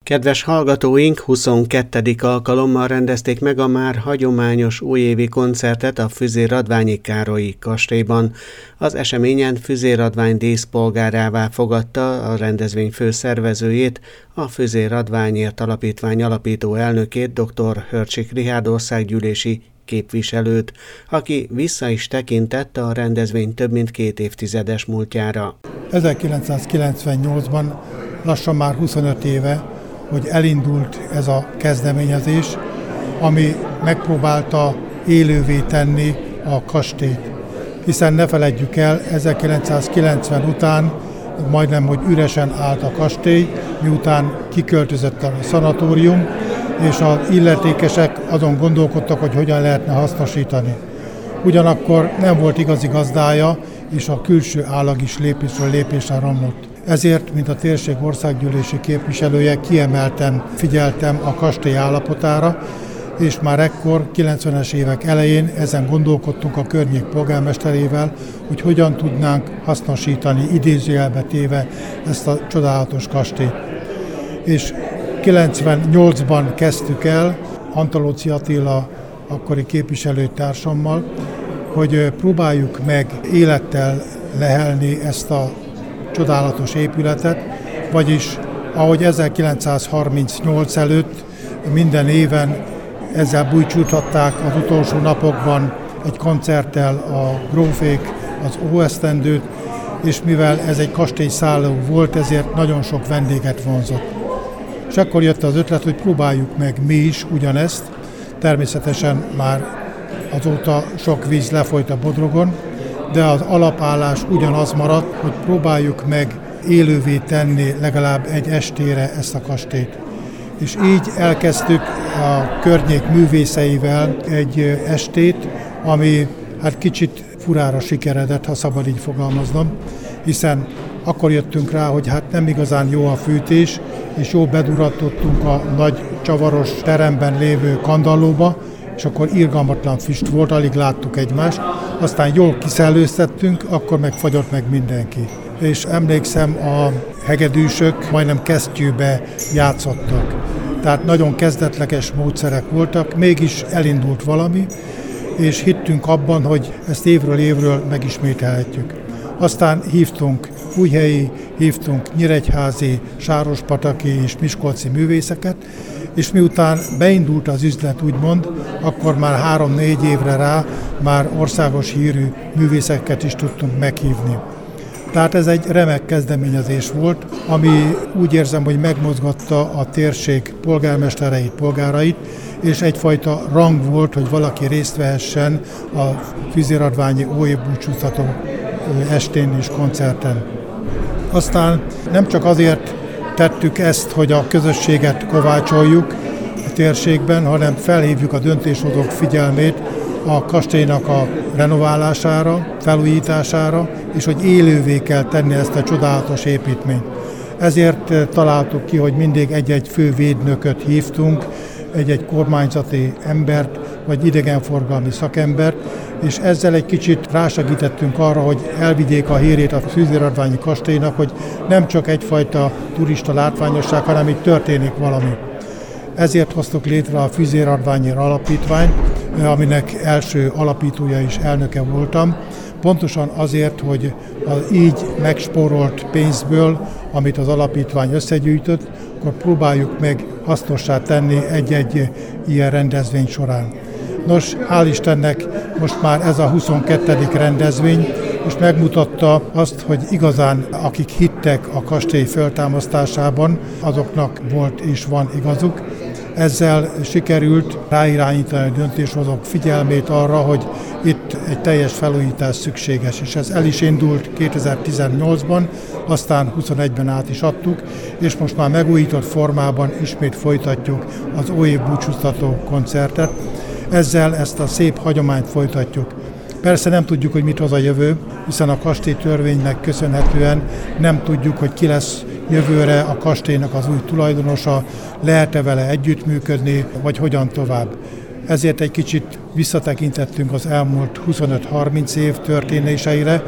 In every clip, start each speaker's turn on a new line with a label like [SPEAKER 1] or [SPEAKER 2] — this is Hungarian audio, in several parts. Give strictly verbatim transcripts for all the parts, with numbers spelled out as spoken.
[SPEAKER 1] Kedves hallgatóink, huszonkettedik alkalommal rendezték meg a már hagyományos újévi koncertet a Füzér-Radványi Károlyi kastélyban. Az eseményen Füzér-Radvány díszpolgárává fogadta a rendezvény főszervezőjét, a Füzér-Radványért Alapítvány alapító elnökét, dr. Hörcsik Richárd országgyűlési képviselőt, aki vissza is tekintett a rendezvény több mint két évtizedes múltjára.
[SPEAKER 2] ezerkilencszázkilencvennyolcban lassan már huszonöt éve, hogy elindult ez a kezdeményezés, ami megpróbálta élővé tenni a kastélyt. Hiszen ne feledjük el, ezerkilencszázkilencven után majdnem, hogy üresen állt a kastély, miután kiköltözött a szanatórium, és az illetékesek azon gondolkodtak, hogy hogyan lehetne hasznosítani. Ugyanakkor nem volt igazi gazdája, és a külső állag is lépésről lépésre romlott. Ezért, mint a térség országgyűlési képviselője, kiemelten figyeltem a kastély állapotára, és már ekkor, kilencvenes évek elején ezen gondolkodtunk a környék polgármesterével, hogy hogyan tudnánk hasznosítani, idézőjelbe téve ezt a csodálatos kastélyt. És kilencvennyolcban kezdtük el, Antalóci Attila akkori képviselőtársammal, hogy próbáljuk meg élettel lehelni ezt a csodálatos épületet, vagyis ahogy ezerkilencszázharmincnyolc előtt minden éven ezzel búcsúztatták az utolsó napokban egy koncerttel a grófék az óesztendőt, és mivel ez egy kastélyszálló volt, ezért nagyon sok vendéget vonzott. És akkor jött az ötlet, hogy próbáljuk meg mi is ugyanezt. Természetesen már azóta sok víz lefolyt a Bodrogon, de az alapállás ugyanaz maradt, hogy próbáljuk meg élővé tenni legalább egy estére ezt a kastélyt. És így elkezdtük a környék művészeivel egy estét, ami hát kicsit furára sikeredett, ha szabad így fogalmaznom, hiszen akkor jöttünk rá, hogy hát nem igazán jó a fűtés, és jól beduratottunk a nagy csavaros teremben lévő kandallóba, és akkor irgalmatlan füst volt, alig láttuk egymást. Aztán jól kiszellőztettünk, akkor meg fagyott meg mindenki. És emlékszem, a hegedűsök majdnem kesztyűbe játszottak. Tehát nagyon kezdetleges módszerek voltak, mégis elindult valami, és hittünk abban, hogy ezt évről évről megismételhetjük. Aztán hívtunk újhelyi, hívtunk nyíregyházi, sárospataki és miskolci művészeket, és miután beindult az üzlet úgymond, akkor már három-négy évre rá már országos hírű művészeket is tudtunk meghívni. Tehát ez egy remek kezdeményezés volt, ami úgy érzem, hogy megmozgatta a térség polgármestereit, polgárait, és egyfajta rang volt, hogy valaki részt vehessen a Füzér-Radványi óévbúcsúztató estén és koncerten. Aztán nem csak azért tettük ezt, hogy a közösséget kovácsoljuk a térségben, hanem felhívjuk a döntéshozók figyelmét a kastélynak a renoválására, felújítására, és hogy élővé kell tenni ezt a csodálatos építményt. Ezért találtuk ki, hogy mindig egy-egy fő védnököt hívtunk, egy-egy kormányzati embert, vagy idegenforgalmi szakembert, és ezzel egy kicsit rásegítettünk arra, hogy elvigyék a hírét a Füzér-Radványi kastélynak, hogy nem csak egyfajta turista látványosság, hanem itt történik valami. Ezért hoztuk létre a Füzér-Radványi Alapítványt, aminek első alapítója és elnöke voltam, pontosan azért, hogy az így megspórolt pénzből, amit az alapítvány összegyűjtött, akkor próbáljuk meg hasznossá tenni egy-egy ilyen rendezvény során. Nos, hál' Istennek most már ez a huszonkettedik rendezvény, és megmutatta azt, hogy igazán akik hittek a kastély föltámasztásában, azoknak volt és van igazuk. Ezzel sikerült ráirányítani a döntéshozók figyelmét arra, hogy itt egy teljes felújítás szükséges, és ez el is indult kétezer-tizennyolcban, aztán huszonegyben át is adtuk, és most már megújított formában ismét folytatjuk az óévbúcsúztató koncertet. Ezzel ezt a szép hagyományt folytatjuk. Persze nem tudjuk, hogy mit hoz a jövő, hiszen a kastélytörvénynek köszönhetően nem tudjuk, hogy ki lesz jövőre a kastélynak az új tulajdonosa, lehet-e vele együttműködni, vagy hogyan tovább. Ezért egy kicsit visszatekintettünk az elmúlt huszonöt-harminc év történéseire,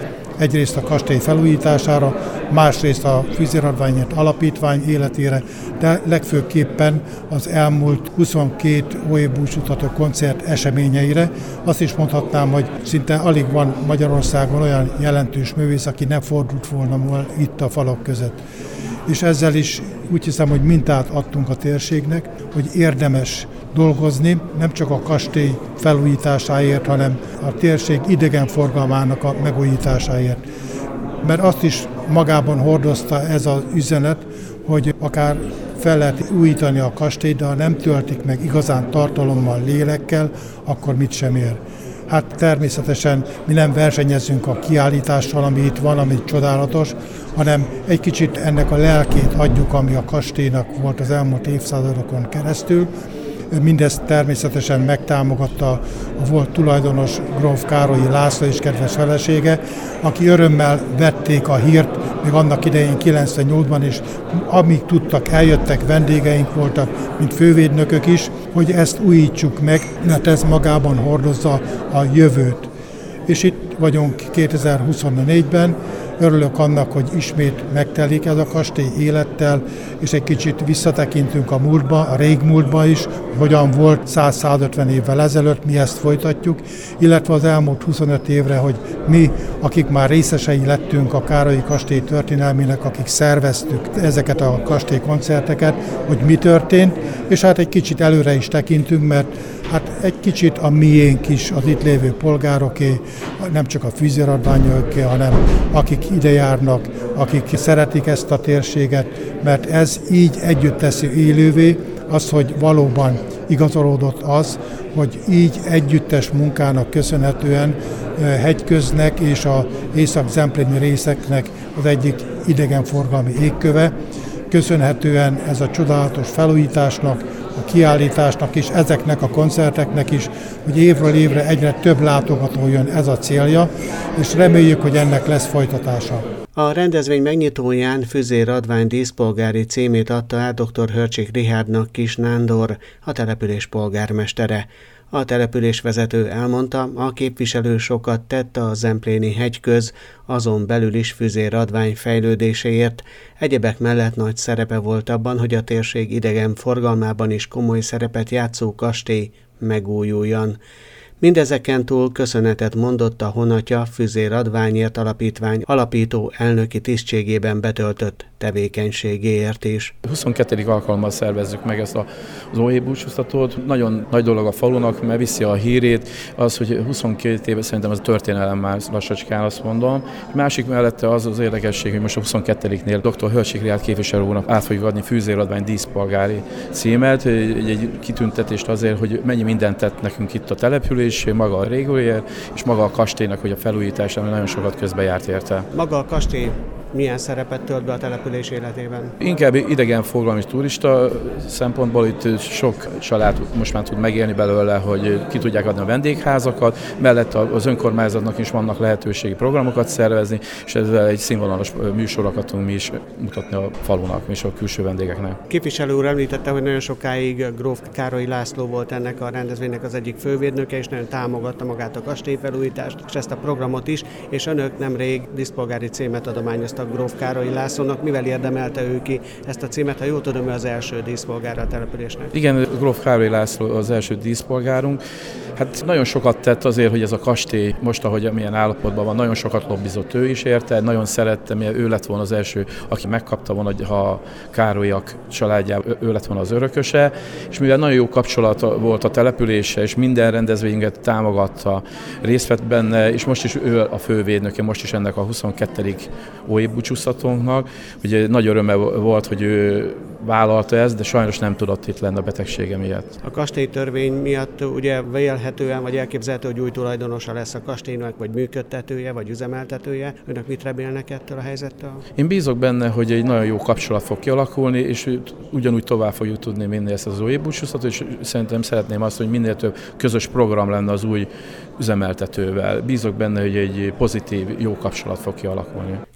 [SPEAKER 2] egyrészt a kastély felújítására, másrészt a Füzéradványért Alapítvány életére, de legfőképpen az elmúlt huszonkét óévbúcsúztató koncert eseményeire. Azt is mondhatnám, hogy szinte alig van Magyarországon olyan jelentős művész, aki ne fordult volna itt a falak között. És ezzel is úgy hiszem, hogy mintát adtunk a térségnek, hogy érdemes dolgozni, nem csak a kastély felújításáért, hanem a térség idegenforgalmának a megújításáért. Mert azt is magában hordozta ez az üzenet, hogy akár fel lehet újítani a kastélyt, de ha nem töltik meg igazán tartalommal, lélekkel, akkor mit sem ér. Hát természetesen mi nem versenyezünk a kiállítással, ami itt van, ami csodálatos, hanem egy kicsit ennek a lelkét adjuk, ami a kastélynak volt az elmúlt évszázadokon keresztül. Mindezt természetesen megtámogatta a volt tulajdonos gróf Károlyi László és kedves felesége, aki örömmel vették a hírt, még annak idején kilencvennyolcban is, amíg tudtak, eljöttek, vendégeink voltak, mint fővédnökök is, hogy ezt újítsuk meg, mert ez magában hordozza a jövőt. És itt vagyunk kétezer-huszonnégyben, örülök annak, hogy ismét megtelik ez a kastély élettel, és egy kicsit visszatekintünk a múltba, a régmúltba is, hogyan volt száz-százötven évvel ezelőtt, mi ezt folytatjuk, illetve az elmúlt huszonöt évre, hogy mi, akik már részesei lettünk a Károlyi kastély történelmének, akik szerveztük ezeket a kastélykoncerteket, hogy mi történt, és hát egy kicsit előre is tekintünk, mert hát egy kicsit a miénk is, az itt lévő polgároké, nem csak a Füzéradványoké, hanem akik ide járnak, akik szeretik ezt a térséget, mert ez így együtt teszi élővé, az, hogy valóban igazolódott az, hogy így együttes munkának köszönhetően Hegyköznek és az észak-zempléni részeknek az egyik idegenforgalmi égköve, köszönhetően ez a csodálatos felújításnak, a kiállításnak és ezeknek a koncerteknek is, hogy évről évre egyre több látogató jön, ez a célja, és reméljük, hogy ennek lesz folytatása.
[SPEAKER 1] A rendezvény megnyitóján Füzéradvány díszpolgári címét adta át dr. Hörcsik Richárdnak Kis Nándor, a település polgármestere. A településvezető elmondta, a képviselő sokat tett a zempléni Hegyköz, azon belül is Füzéradvány fejlődéséért. Egyebek mellett nagy szerepe volt abban, hogy a térség idegen forgalmában is komoly szerepet játszó kastély megújuljon. Mindezeken túl köszönetet mondott a honatja Füzéradványért Alapítvány alapító elnöki tisztségében betöltött tevékenységéért is.
[SPEAKER 3] huszonkettő alkalommal szervezzük meg ezt az óévbúcsúztatót. Nagyon nagy dolog a falunak, mert viszi a hírét, az, hogy huszonkét éve szerintem az történelem már lassacskán, azt mondom. Másik mellette az az érdekesség, hogy most a huszonketediknél dr. Hörcsik Richárd képviselő úrnak át fogjuk adni Füzéradvány díszpolgári címet, egy, egy kitüntetést azért, hogy mennyi mindent tett nekünk itt a település, maga a régóért, és maga a kastélynak, hogy a felújítás, ami nagyon sokat közbe járt érte.
[SPEAKER 1] Maga a kastély milyen szerepet tölt be a település életében?
[SPEAKER 3] Inkább idegenforgalmi és turista szempontból itt sok család most már tud megélni belőle, hogy ki tudják adni a vendégházakat, mellett az önkormányzatnak is vannak lehetőségi programokat szervezni, és ezzel egy színvonalas műsorokat tudunk mi is mutatni a falunak és a külső vendégeknek.
[SPEAKER 1] Képviselő úr említette, hogy nagyon sokáig gróf Károlyi László volt ennek a rendezvénynek az egyik fővédnöke, és nagyon támogatta magát a kastélyfelújítást, és ezt a programot is, és önök nemrég díszpolgári címet adományoztak gróf Károlyi Lászlónak. Mivel érdemelte ő ki ezt a címet? Ha jól tudom, ő az első díszpolgára a településnek.
[SPEAKER 3] Igen, gróf Károlyi László az első díszpolgárunk. Hát nagyon sokat tett azért, hogy ez a kastély most, ahogy milyen állapotban van, nagyon sokat lobbizott ő is érte, nagyon szerette, mert ő lett volna az első, aki megkapta volna, ha Károlyak családjában ő lett volna az örököse, és mivel nagyon jó kapcsolat volt a települése, és minden rendezvényünket támogatta, részt vett benne, és most is ő a fővédnöke, most is ennek a huszonkettedik óévbúcsúztatónknak. Ugye nagy öröme volt, hogy ő vállalta ezt, de sajnos nem tudott itt lenni a betegsége miatt.
[SPEAKER 1] A kastélytörvény miatt ugye vélhetően, vagy elképzelhető, hogy új tulajdonosa lesz a kastélynak, vagy működtetője, vagy üzemeltetője. Önök mit remélnek ettől a helyzettől?
[SPEAKER 3] Én bízok benne, hogy egy nagyon jó kapcsolat fog kialakulni, és ugyanúgy tovább fogjuk tudni vinni ezt az óévbúcsúztatót, és szerintem szeretném azt, hogy minél több közös program lenne az új üzemeltetővel. Bízok benne, hogy egy pozitív, jó kapcsolat fog kialakulni.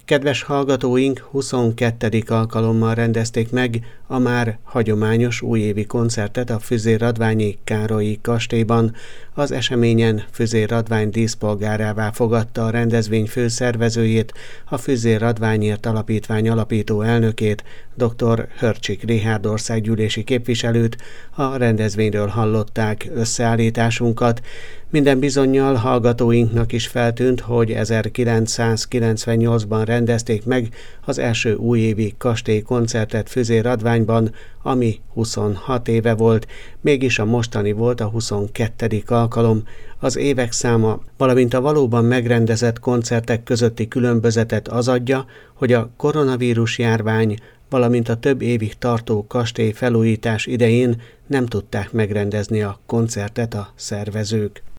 [SPEAKER 1] Kedves hallgatóink, huszonkettedik alkalommal rendezték meg a már hagyományos újévi koncertet a Füzér Radványi Károlyi kastélyban. Az eseményen Füzér Radvány díszpolgárává fogadta a rendezvény főszervezőjét, a Füzér Radványért Alapítvány alapító elnökét, dr. Hörcsik Richárd országgyűlési képviselőt. A rendezvényről hallották összeállításunkat. Minden bizonnyal hallgatóinknak is feltűnt, hogy ezerkilencszázkilencvennyolcban rendezték meg az első újévi kastélykoncertet Füzér Radványban, ami huszonhat éve volt, mégis a mostani volt a huszonkettedik alkalom. Az évek száma, valamint a valóban megrendezett koncertek közötti különbözetet az adja, hogy a koronavírus járvány, valamint a több évig tartó kastély felújítás idején nem tudták megrendezni a koncertet a szervezők.